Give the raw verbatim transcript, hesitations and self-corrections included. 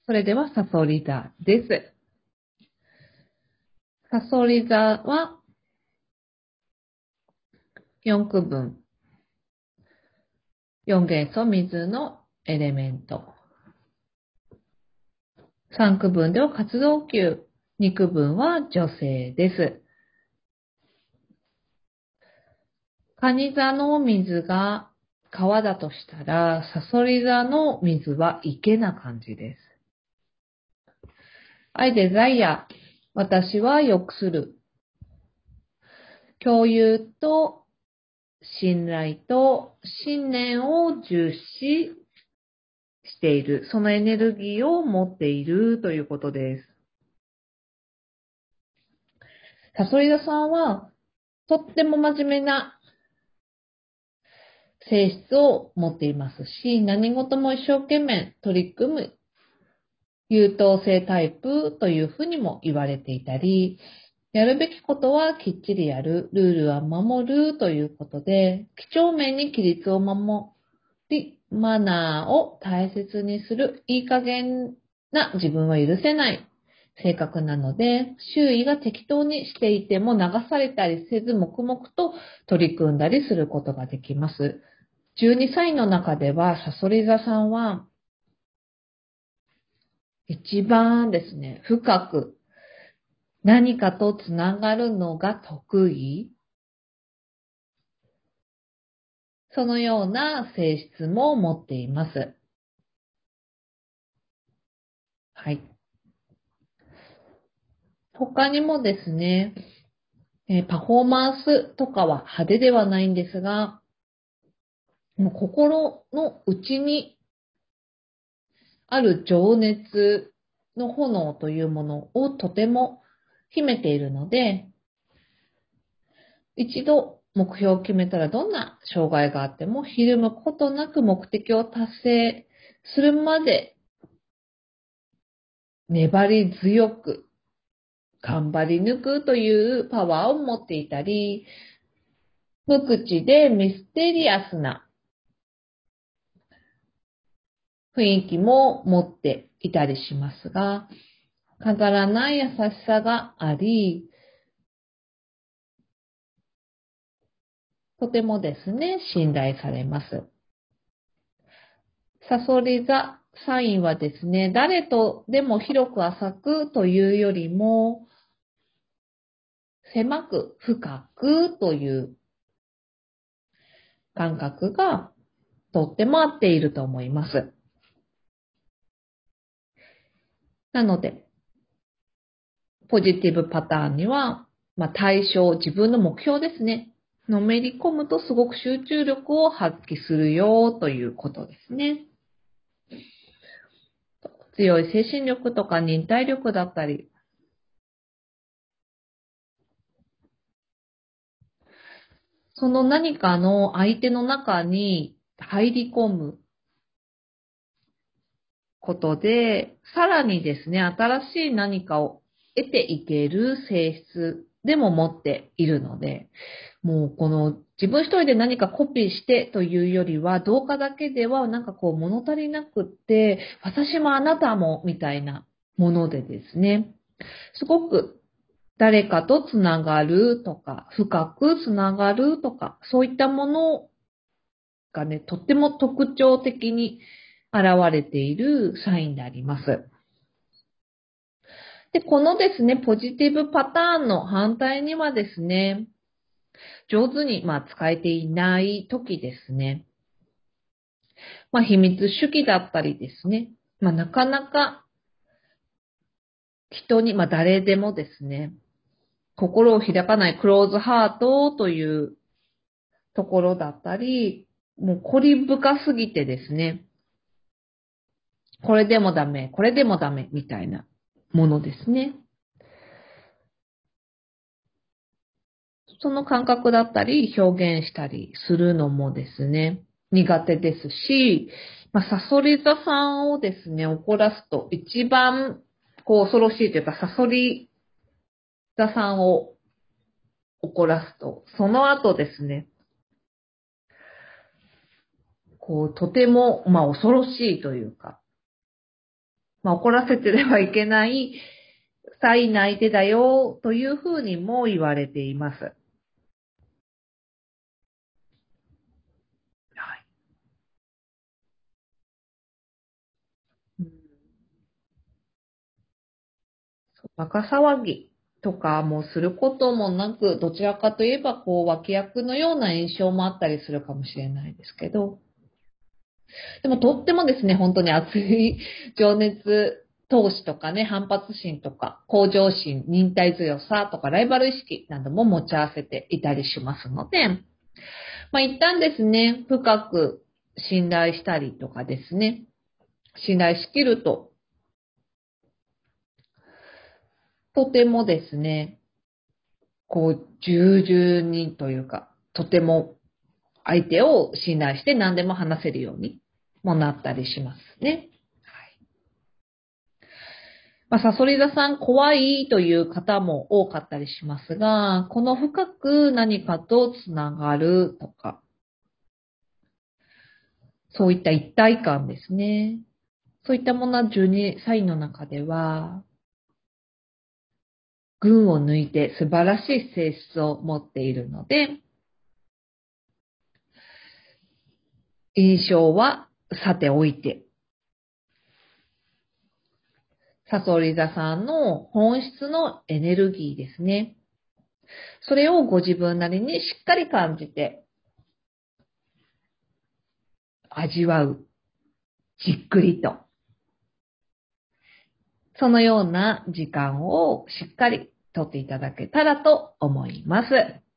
それでは、サソリ座です。サソリ座は、よんくぶん。よん元素水のエレメント。さんくぶんでは活動球。にくぶんは女性です。蟹座の水が川だとしたら、サソリ座の水は池な感じです。I desire。私は良くする。共有と信頼と信念を重視している。そのエネルギーを持っているということです。サソリ座さんはとっても真面目な性質を持っていますし、何事も一生懸命取り組む優等生タイプというふうにも言われていたり、やるべきことはきっちりやる、ルールは守るということで、几帳面に規律を守り、マナーを大切にする、いい加減な自分は許せない性格なので、周囲が適当にしていても流されたりせず、黙々と取り組んだりすることができます。じゅうにさいの中では、サソリ座さんは、一番ですね、深く何かとつながるのが得意。そのような性質も持っています。はい。他にもですね、えパフォーマンスとかは派手ではないんですが、もう心の内にある情熱の炎というものをとても秘めているので、一度目標を決めたらどんな障害があってもひるむことなく目的を達成するまで粘り強く頑張り抜くというパワーを持っていたり、無口でミステリアスな雰囲気も持っていたりしますが、飾らない優しさがあり、とてもですね、信頼されます。サソリ座サインはですね、誰とでも広く浅くというよりも、狭く深くという感覚がとっても合っていると思います。なので、ポジティブパターンには、まあ、対象、自分の目標ですね。のめり込むとすごく集中力を発揮するよということですね。強い精神力とか忍耐力だったり、その何かの相手の中に入り込むことで、さらにですね、新しい何かを得ていける性質でも持っているので、もうこの自分一人で何かコピーしてというよりは、動画だけではなんかこう物足りなくって、私もあなたもみたいなものでですね、すごく誰かとつながるとか、深くつながるとか、そういったものがね、とっても特徴的に現れているサインであります。で、このですね、ポジティブパターンの反対にはですね、上手にまあ使えていない時ですね。まあ秘密主義だったりですね。まあなかなか人に、まあ誰でもですね、心を開かないクローズハートというところだったり、もう凝り深すぎてですね、これでもダメ、これでもダメみたいなものですね。その感覚だったり表現したりするのもですね、苦手ですし、まあ、サソリ座さんをですね、怒らすと一番こう恐ろしいというか、サソリ座さんを怒らすと、その後ですね、こうとても、まあ恐ろしいというか、 まあ、怒らせてではいけないサインな相手だよというふうにも言われています。はい。うん、バカ騒ぎとかもすることもなく、どちらかといえばこう脇役のような印象もあったりするかもしれないですけど、でもとってもですね、本当に熱い情熱、闘志とかね、反発心とか、向上心、忍耐強さとか、ライバル意識なども持ち合わせていたりしますので、まあ一旦ですね、深く信頼したりとかですね、信頼しきると、とてもですね、こう、従順にというか、とても相手を信頼して何でも話せるようにもなったりしますね。まあ、サソリ座さん怖いという方も多かったりしますが、この深く何かとつながるとか、そういった一体感ですね。そういったものはじゅうにサインの中では、群を抜いて素晴らしい性質を持っているので、印象はさておいて、サソリ座さんの本質のエネルギーですね。それをご自分なりにしっかり感じて味わう。じっくりと。そのような時間をしっかりとっていただけたらと思います。